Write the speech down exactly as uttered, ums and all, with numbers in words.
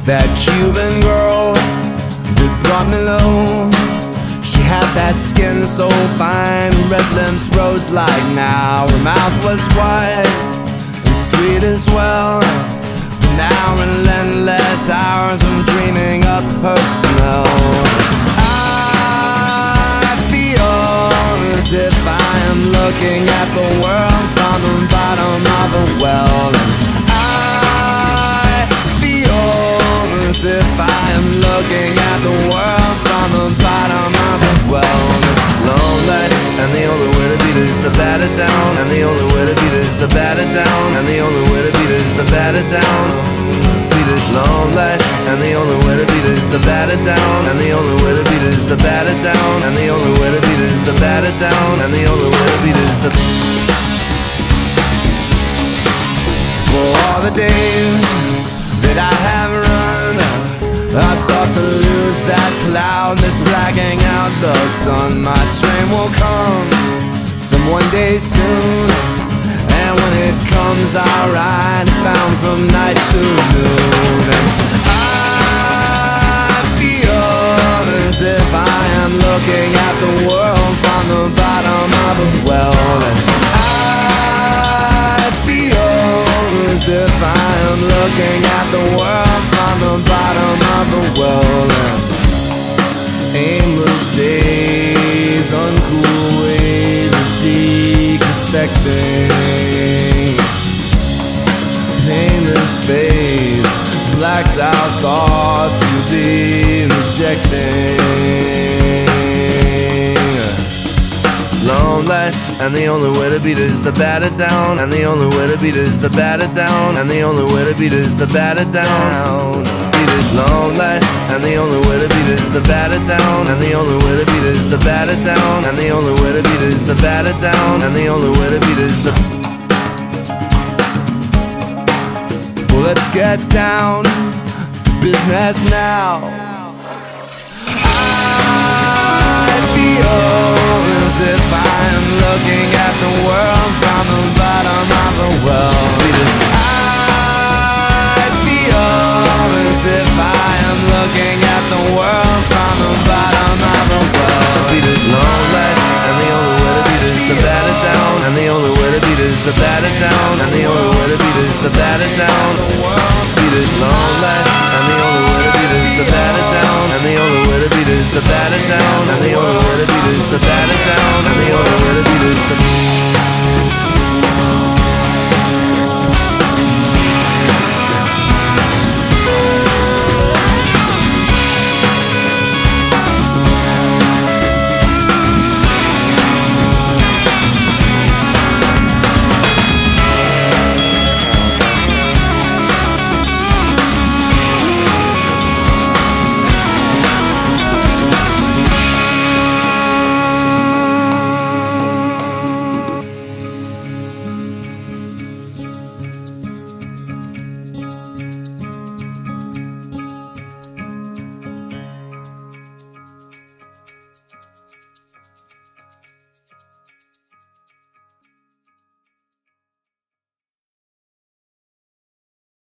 that Cuban girl that brought me low. She had that skin so fine, red lips rose like now. Her mouth was white and sweet as well. But now relentless hours of dreaming up her smell. I feel as if I am looking at the world from the bottom of a well. I feel as if I am looking at the world from the bottom of a well. Lonely, and the only way to beat it is to bat it down. And the only way to beat it is to bat it down. And the only way to beat it is to bat it down. Beat it lonely, and the only way to beat it is to bat it down. And the only way to beat it is to bat it down. And the only way to beat it is to bat it down. And the only way to beat it is to. For all the days that I have run, I sought to lose that cloud that's blacking out the sun. My train will come some one day soon, and when it comes I'll ride bound from night to noon. And I feel as if I am looking at the world from the bottom of a well. And I feel as if I am looking at the world from the bottom of the well. Aimless days, uncool ways of defecting, painless face, blacked out thoughts you be rejecting. Lonely, and the only way to beat it is to bat it down. And the only way to beat it is to bat it down. And the only way to beat it is to bat it down. Beat it lonely, and the only way to beat it is to bat it down. And the only way to beat it is to bat it down. And the only way to beat it is to bat it down. And the only way to beat it is to. Well, let's get down to business now. I feel as if I am looking at the world from the bottom of the well. I feel as if I am looking at the world from the bottom of a well. Beat it lonely, and the only way to beat it is to bat it down. And the only way to beat it is to bat it down. And the only way to beat it is to bat it down. Beat it lonely, and the only way to beat it is to bat it down. And the only way to beat it is to bat it down. And the only way to beat it is to bat it down. And the only way to beat it is to